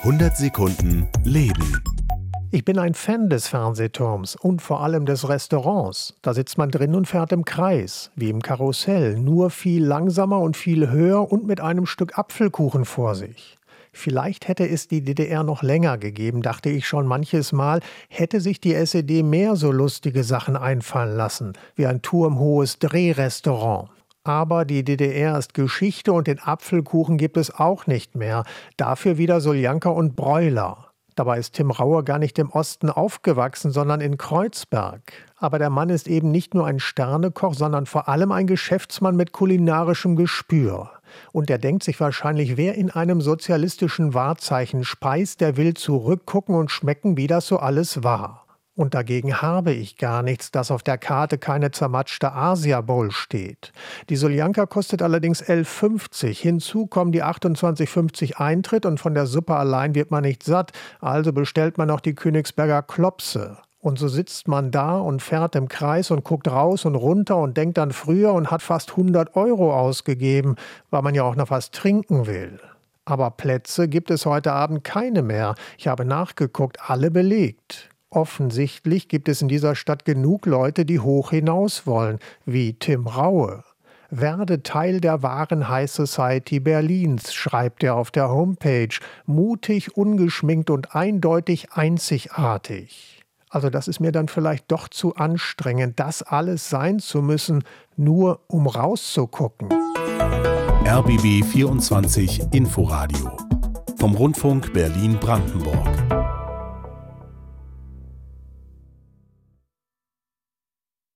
100 Sekunden Leben. Ich bin ein Fan des Fernsehturms und vor allem des Restaurants. Da sitzt man drin und fährt im Kreis, wie im Karussell, nur viel langsamer und viel höher und mit einem Stück Apfelkuchen vor sich. Vielleicht hätte es die DDR noch länger gegeben, dachte ich schon manches Mal, hätte sich die SED mehr so lustige Sachen einfallen lassen, wie ein turmhohes Drehrestaurant. Aber die DDR ist Geschichte und den Apfelkuchen gibt es auch nicht mehr. Dafür wieder Soljanka und Broiler. Dabei ist Tim Raue gar nicht im Osten aufgewachsen, sondern in Kreuzberg. Aber der Mann ist eben nicht nur ein Sternekoch, sondern vor allem ein Geschäftsmann mit kulinarischem Gespür. Und er denkt sich wahrscheinlich, wer in einem sozialistischen Wahrzeichen speist, der will zurückgucken und schmecken, wie das so alles war. Und dagegen habe ich gar nichts, dass auf der Karte keine zermatschte Asia-Bowl steht. Die Soljanka kostet allerdings 11,50. Hinzu kommen die 28,50 Eintritt und von der Suppe allein wird man nicht satt, also bestellt man noch die Königsberger Klopse. Und so sitzt man da und fährt im Kreis und guckt raus und runter und denkt an früher und hat fast 100 € ausgegeben, weil man ja auch noch was trinken will. Aber Plätze gibt es heute Abend keine mehr. Ich habe nachgeguckt, alle belegt. Offensichtlich gibt es in dieser Stadt genug Leute, die hoch hinaus wollen, wie Tim Raue. Werde Teil der wahren High Society Berlins, schreibt er auf der Homepage. Mutig, ungeschminkt und eindeutig einzigartig. Also das ist mir dann vielleicht doch zu anstrengend, das alles sein zu müssen, nur um rauszugucken. RBB 24 Inforadio vom Rundfunk Berlin-Brandenburg.